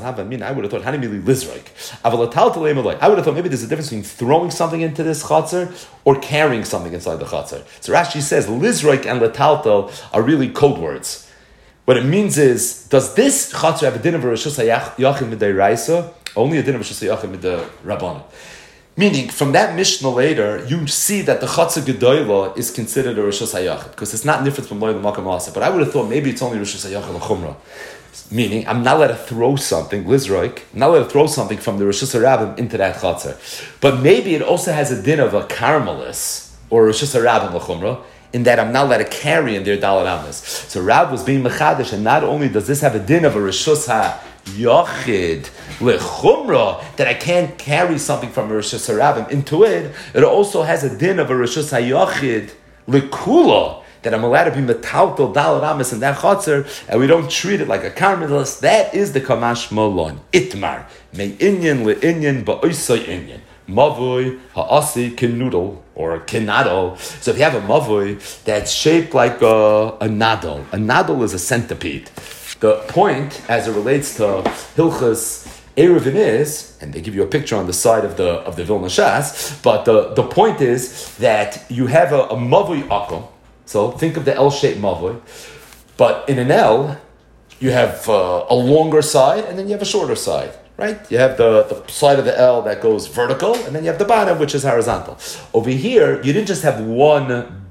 I would have thought, Hanimili Lizraik. I would have thought maybe there's a difference between throwing something into this chatzar or carrying something inside the chatzar. So Rashi says Lizraik and Letaltel are really code words. What it means is, does this chatzar have a din of Rosh Hashanah Yachid Midei Raisa? Only a din of Rosh Hashanah Midei Rabbanan. Meaning, from that Mishnah later, you see that the Chatzah Gedoyla is considered a Rosh Hashanah because it's not nifetz b'mloi l'makom aser. But I would have thought maybe it's only Rosh Hashanah l'chumra. Meaning, I'm not allowed to throw something, Lizroik, I'm not allowed to throw something from the Rosh Hashanah into that Chatzar. But maybe it also has a din of a Carmelis or Rosh Hashanah l'chumra, in that I'm not allowed to carry in their Dalet Amas. So Rab was being mechadish, and not only does this have a din of a Rishus HaYachid Lechumra, that I can't carry something from a Rishus HaRabim into it, it also has a din of a Rishus HaYachid Lekula, that I'm allowed to be metaltal Dalet Amas in that Chatzar, and we don't treat it like a Carmelis. That is the Kamash Molon. Itmar. Me inyan le'inyan ba'oisay inyan. Mavoi ha'asi kinudel or kinadol. So if you have a mavoi that's shaped like a nadol is a centipede. The point, as it relates to Hilchas Eruvin is, and they give you a picture on the side of the Vilna Shas, but the point is that you have a mavoi akum. So think of the L-shaped mavoi, but in an L you have a longer side and then you have a shorter side. Right? You have the side of the L that goes vertical, and then you have the bottom, which is horizontal. Over here, you didn't just have one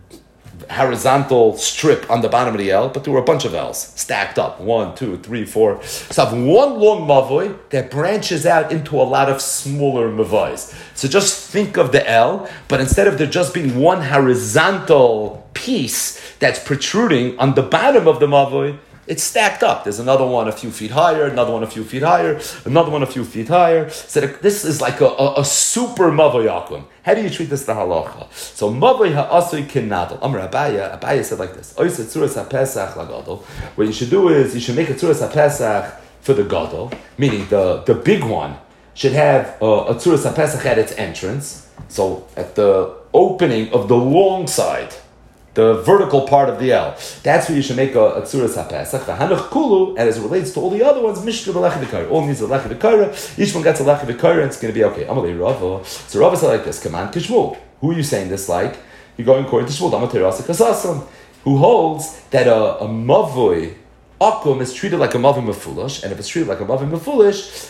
horizontal strip on the bottom of the L, but there were a bunch of L's stacked up. 1, 2, 3, 4. So I have one long mavoi that branches out into a lot of smaller mavois. So just think of the L, but instead of there just being one horizontal piece that's protruding on the bottom of the mavoi, it's stacked up. There's another one a few feet higher, another one a few feet higher, another one a few feet higher. So this is like a super mavoi akum. How do you treat this the halacha? So mavoi ha'asui kinadol. Amar Abaya said like this. Oiseh tzuras ha'pesach lagadol. What you should do is you should make a tzuras ha'pesach for the gadol, meaning the big one should have a tzuras ha'pesach at its entrance. So at the opening of the long side, the vertical part of the L. That's where you should make a tzuras ha'pesach. The hanach kulu, and as it relates to all the other ones, mishka b'lechi v'kaira. All needs a lechi v'kaira. Each one gets a lechi v'kaira, and it's going to be okay. Amalei Rava. So Rava said like this: Command kishmul. Who are you saying this like? You're going according to Shmuel. Damaterasa kasasam, who holds that a mavoi akum is treated like a mavoi mefulish, and if it's treated like a mavoi mefulish,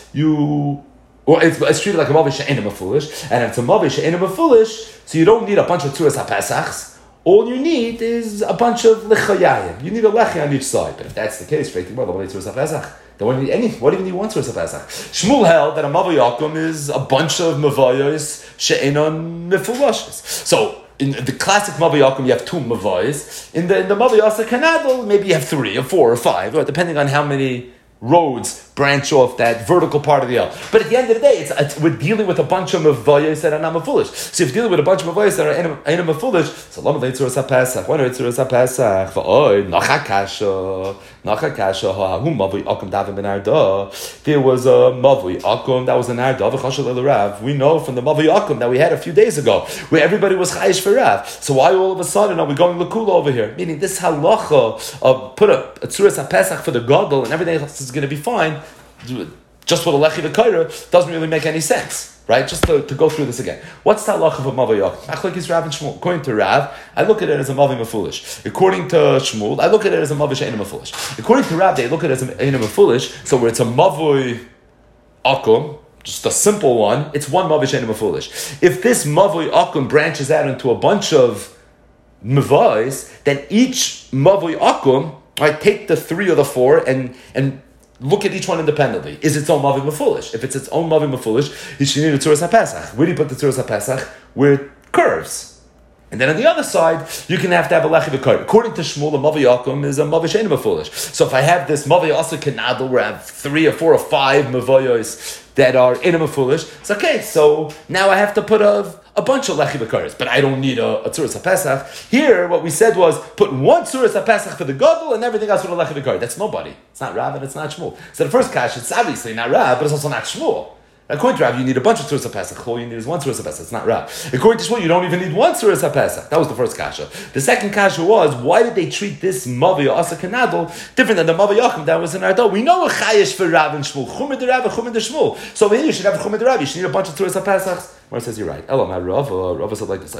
it's treated like a mavoi she'ena mefulish, and if it's a mavoi she'ena mefulish, so you don't need a bunch of tzuras ha'pesachs. All you need is a bunch of lechayayim. You need a lechi on each side. But if that's the case, then what do you need any? What even do you want tzuras ha'pesach? Shmuel held that a mavoi akum is a bunch of mavayos she'enon mefulashis. So in the classic mavoi akum, you have 2 mavayos. In the mavoi asa kanadol, maybe you have 3 or 4 or 5, or depending on how many roads branch off that vertical part of the L. But at the end of the day, we're dealing with a bunch of mavayos that are not mafulish. So if you're dealing with a bunch of mavayos that are ain't mafulish, so lama leitzuras haPesach. Why no leitzuras haPesach? V'oy nachakasha ha'hum mavui akum davim ben arda. There was a mavui akum that was an arda v'chashal el Rav. We know from the mavui akum that we had a few days ago where everybody was chayish for Rav. So why all of a sudden are we going lakula over here? Meaning this halacha of put a tzuras haPesach for the gadol and everything else is going to be fine. Just with a lechi l'kaira doesn't really make any sense, right? Just to go through this again. What's the halacha of a mavui akum? Machlokes Rav and Shmuel. According to Rav, I look at it as a mavi mafulish. According to Shmuel, I look at it as a mavi she'ena mafulish. According to Rav, they look at it as a she'ena mafulish. So where it's a mavui akum, just a simple one, it's one mavi she'ena mafulish. If this mavui akum branches out into a bunch of mavais, then each mavui akum, right, take the 3 or the 4 and look at each one independently. Is its own mavi mafulish? If it's its own mavi mafulish, you should need a tzuras haPesach. Where do you put the tzuras haPesach? Where it curves. And then on the other side, you can have to have a lechi v'kar. According to Shmuel, a mavi akum is a mavi she'ena mafulish. So if I have this mavi asa kenadel where I have 3 or 4 or 5 mavayos that are in a mafulish, it's okay. So now I have to put a bunch of lechi v'karis, but I don't need a tzuras haPesach. Here, what we said was put one tzuras haPesach for the gadol and everything else for the lechi v'kar. That's nobody. It's not Rav and it's not Shmuel. So the first kash, it's obviously not Rav, but it's also not Shmuel. According to Rav, you need a bunch of tzuras haPesach. All you need is one tzuras haPesach. It's not Rav. According to Shmuel, you don't even need one tzuras haPesach. That was the first kasha. The second kasha was, why did they treat this mavi asa kanadol different than the mavi yakum that was in Ardo? We know a chayish for Rav and Shmuel. Chumid de Rav and Chumid de Shmuel. So here you should have a chumid de Rav. You should need a bunch of tzuras haPesachs. Where it says you're right. Elam Rava said like this.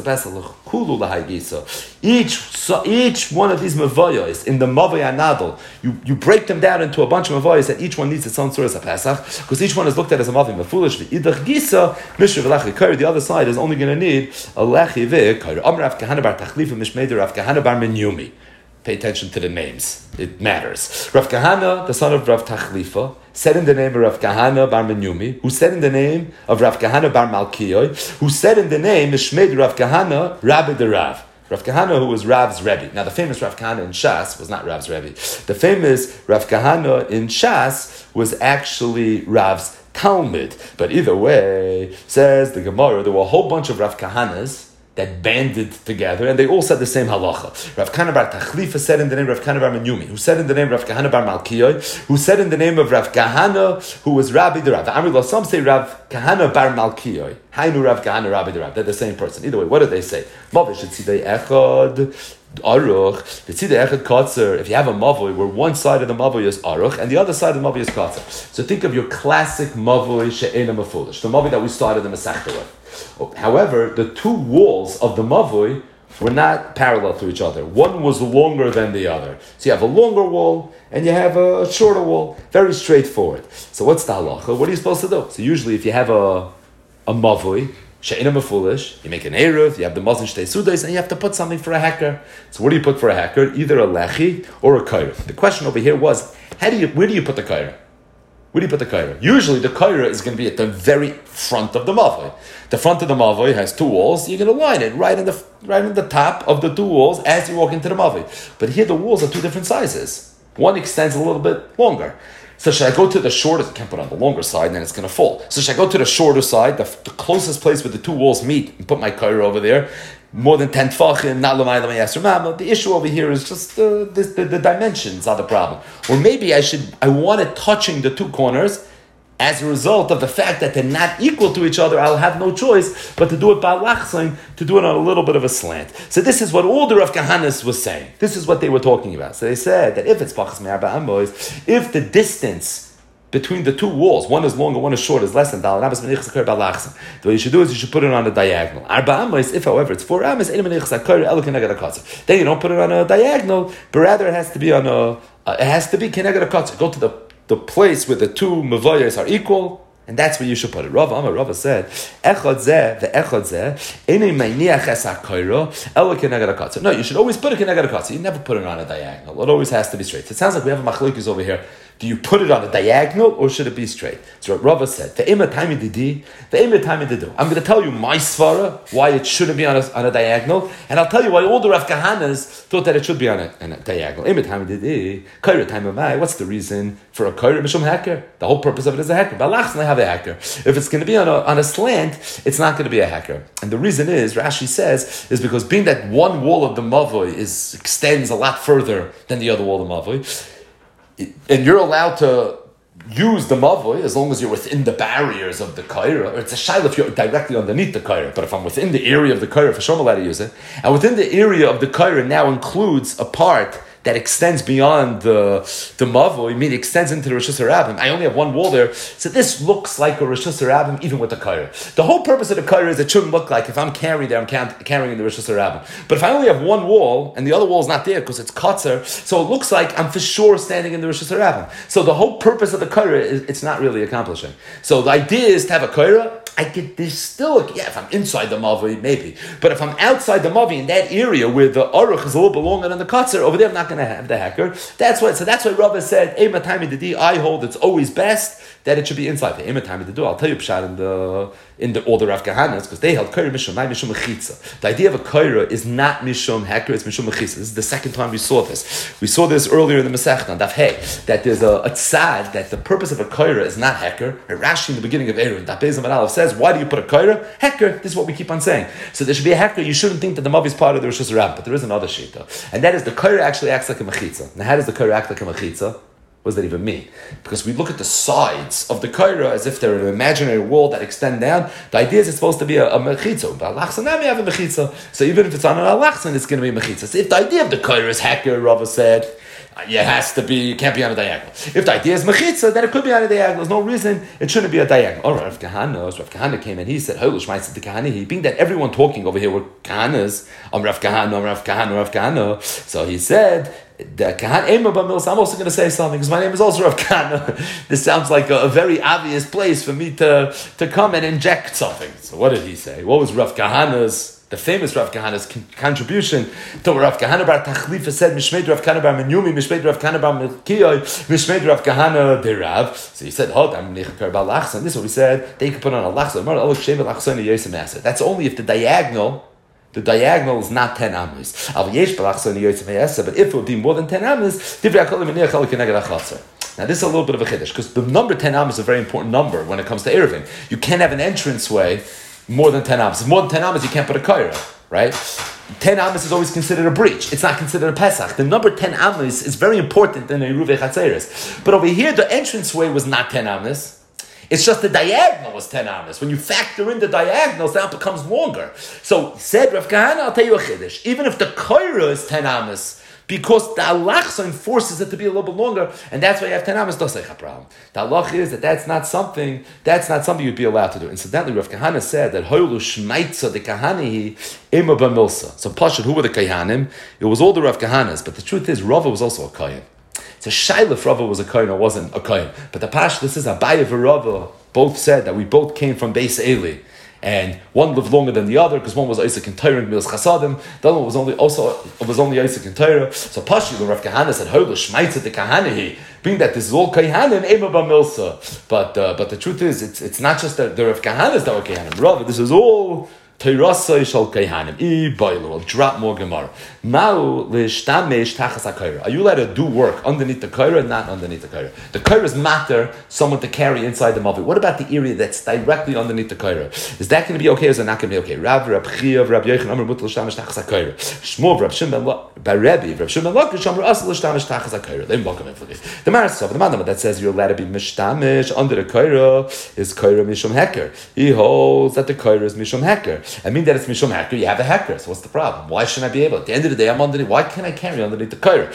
Each one of these mavayos in the mavay anadol, you break them down into a bunch of mavayos that each one needs its own tzuras haPesach because each one is looked at as a mavay mafulish. V'idach gisa mishra v'lechi kair. The other side is only going to need a lechi v'kair. Amar Rav Kahana bar Tachlifa mishmeder Rav Kahana bar Menyumi. Pay attention to the names. It matters. Rav Kahana, the son of Rav Tachlifa, said in the name of Rav Kahana bar Menyumi, who said in the name of Rav Kahana bar Malkioi, who said in the name Mishmed Rav Kahana, Rabbi de Rav. Rav Kahana, who was Rav's Rebbe. Now, the famous Rav Kahana in Shas was not Rav's Rebbe. The famous Rav Kahana in Shas was actually Rav's Talmud. But either way, says the Gemara, there were a whole bunch of Rav Kahanas that banded together, and they all said the same halacha. Rav Kahana bar Tachlifa said in the name of Rav Kahana bar Menyumi, who said in the name of Rav Kahana bar Malkioi, who said in the name of Rav Kahana, who was Rabbi the Rav. Some say Rav Kahana bar Malkioi. Hainu Rav Kahana, Rabbi the Rav. They're the same person. Either way, what did they say? Mavish etzidei echad aruch, etzidei echad katzer. If you have a mavoi where one side of the mavoi is aruch and the other side of the mavoi is katzer. So think of your classic mavoi she'ena mafulish, the mavoi that we started the Masechta with. However, the 2 walls of the mavoi were not parallel to each other. One was longer than the other. So you have a longer wall and you have a shorter wall. Very straightforward. So what's the halacha? What are you supposed to do? So usually if you have a mavoi, she'ena mafulish, you make an eruv, you have the mazon shtei sudas, and you have to put something for a hacker. So what do you put for a hacker? Either a lechi or a kaira. The question over here was, where do you put the kaira? Where do you put the kaira? Usually the kaira is going to be at the very front of the mavoi. The front of the mavoi has 2 walls. You're going to line it right in the top of the 2 walls as you walk into the mavoi. But here the walls are 2 different sizes. One extends a little bit longer. So should I go to the shortest? I can't put it on the longer side, and then it's going to fall. So should I go to the shorter side, the closest place where the 2 walls meet, and put my kaira over there? More than 10 tfachim, not l'may yasser mama. The issue over here is just the dimensions are the problem. Or maybe I want it touching the 2 corners. As a result of the fact that they're not equal to each other, I'll have no choice but to do it by lachzain, to do it on a little bit of a slant. So this is what all the Rav Kahanas was saying. This is what they were talking about. So they said that if it's pachas me'arba amois, if the distance between the 2 walls, one is longer, one is short, is less than dal, the way you should do is you should put it on a diagonal. If, however, it's 4 amas, then you don't put it on a diagonal, but rather it has to be on keneged a katzer. Go to the place where the 2 mavayos are equal, and that's where you should put it. Rava said, echad zeh ve'echad zeh, enei meiniach es ha'koiro, ela keneged a katzer. No, you should always put a keneged a katzer. You never put it on a diagonal. It always has to be straight. So it sounds like we have a machlokes over here Do you put it on a diagonal or should it be straight? So what Rava said, I'm going to tell you my svara, why it shouldn't be on a diagonal, and I'll tell you why all the Rav Kahanas thought that it should be on a diagonal. What's the reason for a kaira? Mishum hacker. The whole purpose of it is a hacker. Balachs have a hacker. If it's going to be on a slant, it's not going to be a hacker. And the reason is, Rashi says, is because being that one wall of the mavoi extends a lot further than the other wall of the mavoi, and you're allowed to use the mavoi as long as you're within the barriers of the kaira, or it's a shaila if you're directly underneath the kaira. But if I'm within the area of the kaira, for sure I'm allowed to use it. And within the area of the kaira now includes a part that extends beyond the mavoi, meaning extends into the Rosh Hashanah. I only have one wall there, so this looks like a Rosh Hashanah even with the kaira. The whole purpose of the kaira is it shouldn't look like if I'm carrying there, I'm carrying in the Rosh Hashanah. But if I only have one wall and the other wall is not there because it's kotzer, so it looks like I'm for sure standing in the Rosh Hashanah. So the whole purpose of the kaira is it's not really accomplishing. So the idea is to have a kaira. I get this still, if I'm inside the mavi, maybe. But if I'm outside the mavi in that area where the aruch is a little bit longer than the kotzer, over there I'm not going to have the hacker. That's why Rava said, I hold it's always best that it should be inside. I'll tell you Pshat in the all the Rav Kahanas, because they held kaira mishum, not mishum mechitza. The idea of a kaira is not mishum hacker, it's mishum mechitza. This is the second time we saw this. We saw this earlier in the Masechta on Daf Hey, that there's a tzad, that the purpose of a kaira is not hacker. Rashi in the beginning of Eruvin, Daf Beis Amud Aleph says, why do you put a kaira? Hacker. This is what we keep on saying. So there should be a hacker. You shouldn't think that the mavi is part of the Rosh Hashanah, but there is another shita, and that is the kaira actually acts like a mechitza. Now, how does the kaira act like a mechitza? What does that even mean? Because we look at the sides of the kaira as if they're an imaginary wall that extend down. The idea is it's supposed to be a mechitza. But alachsan, now we have a mechitza. So even if it's on an alachsan, it's going to be a mechitza. So if the idea of the kaira is hacker, Rava said, it can't be on a diagonal. If the idea is mechitza, then it could be on a diagonal. There's no reason it shouldn't be a diagonal. Oh, Rav Kahana came and he said, being that everyone talking over here were Kahanas, Rav Kahana. So he said, I'm also going to say something because my name is also Rav Kahana. This sounds like a very obvious place for me to come and inject something. So what did he say? What was Rav Kahana's, the famous Rav Kahana's contribution to Rav Kahana bar Tachlifa said, Mishmeid Rav Kahana bar Menyumi, Mishmeid Rav Kahana bar Melchiah, Mishmeid Rav Kahana de Rav. So he said, this is what we said, they could put on a lachsan. That's only if the diagonal is not 10 amos. But if it would be more than 10 amos, now this is a little bit of a chiddush, because the number 10 amos is a very important number when it comes to Eruvin. You can't have an entranceway more than 10 amos. If more than 10 amos, you can't put a kaira, right? 10 amos is always considered a breach. It's not considered a Pesach. The number 10 amos is very important in a Yeruvei Chatzeres. But over here, the entranceway was not 10 amos. It's just the diagonal was 10 amos. When you factor in the diagonals, now it becomes longer. So, said Rav Kahana, I'll tell you a chiddush. Even if the kaira is 10 amos, because the halachsa forces it to be a little bit longer, and that's why you have 10 amos, doesn't have a problem. The halach is that that's not something you'd be allowed to do. Incidentally, Rav Kahana said that hoylu shmaitza de kahanihi ima b'milsa. So, Pashut, who were the kahanim? It was all the Rav Kahanas, but the truth is, Rava was also a kayan. It's a shaila if Rava was a kohen or wasn't a kohen. But the pash, this is Abaye and Rava, both said that we both came from Beis Eli. And one lived longer than the other because one was Isaac and Torah and Milas Chasadim. The other one was only Isaac and Torah. So Pashi, the Rav Kahana said, "Hoylu shmaitza de kahanihi," being that this is all kahanim, ema b'milsa. But the truth is, it's not just the Rav Kahanas that were kahanim. Rather, this is all Teirasai shal kaihanim. Will drop more Gemara. Ma'u l'shtamesh tachas ha'kaira. Are you allowed to do work underneath the kaira, not underneath the kaira? The kaira is matter someone to carry inside the mavi. What about the area that's directly underneath the kaira? Is that going to be okay or is it not going to be okay? Rav Chiya, Rav Yochanan, Amar mutal l'shtamesh tachas ha'kaira. Shmuel, Rav Shimon ben Lakish, Amar asal l'shtamesh tachas ha'kaira. They welcome him for this. The Marasov, the Mandama that says you're allowed to be mishtamish under the kaira is kaira mishum heker. He holds that the kaira is mishum heker. I mean that it's mishum hacker. You have a hacker. So what's the problem? Why shouldn't I be able? At the end of the day, I'm underneath. Why can't I carry underneath the kaira?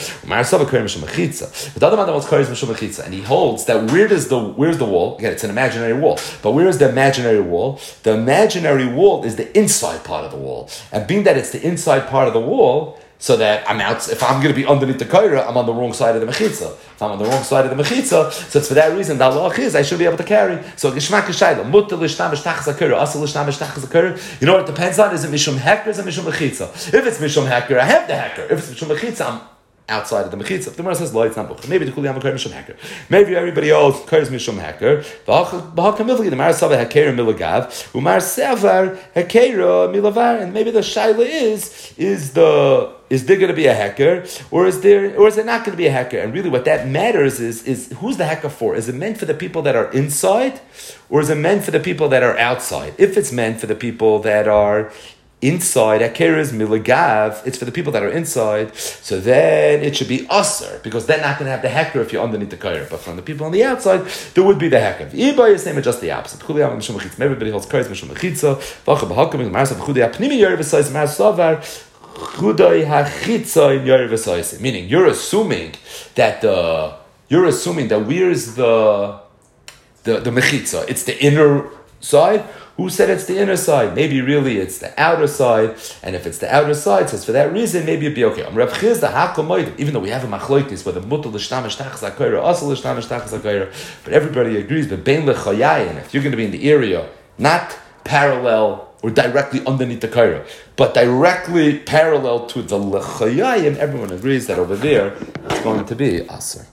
But the other man that wants kaira is mishum mechitza, and he holds that where's the wall? Again, it's an imaginary wall. But where is the imaginary wall? The imaginary wall is the inside part of the wall, and being that it's the inside part of the wall. So that I'm out. If I'm going to be underneath the kaira, I'm on the wrong side of the mechitza. If I'm on the wrong side of the mechitza, so it's for that reason the halach is I should be able to carry. So geshmak shayla mutar l'shtamish tachas hakira, asal l'shtamish tachas hakira. You know what it depends on? Is it mishum hacker? Is it mishum mechitza? If it's mishum hacker, I have the hacker. If it's mishum mechitza, I'm outside of the mechitza. If the Gemara says, it's not bucher. Maybe the Kuliyam Haker Mishum Haker. Maybe everybody else Kairs Mishum Haker. The Mar Sava Haker Milagav, Umar Sevar Haker Milavar, and maybe the Shaila is there going to be a hacker, or is there not going to be a hacker? And really what that matters is who's the hacker for? Is it meant for the people that are inside, or is it meant for the people that are outside? If it's meant for the people that are inside, hacker is milagav, it's for the people that are inside, so then it should be usher, because they're not going to have the hacker if you're underneath the kair. But from the people on the outside, there would be the hacker. Iba is saying just the opposite. Everybody holds kair mishum mechitza, v'acha b'hakam, ma'asav chudei apnimi yer v'sayis ma'asavar, meaning you're assuming that where's the mechitza? It's the inner side. Who said it's the inner side? Maybe really it's the outer side. And if it's the outer side, says for that reason, maybe it'd be okay. Even though we have a machloikis whether mutal l'shtamish tachas hakayra, asal l'shtamish tachas hakayra, but everybody agrees. But bein lechayayin, if you're going to be in the area, not parallel or directly underneath the kaira, but directly parallel to the lechayayim, everyone agrees that over there it's going to be aser.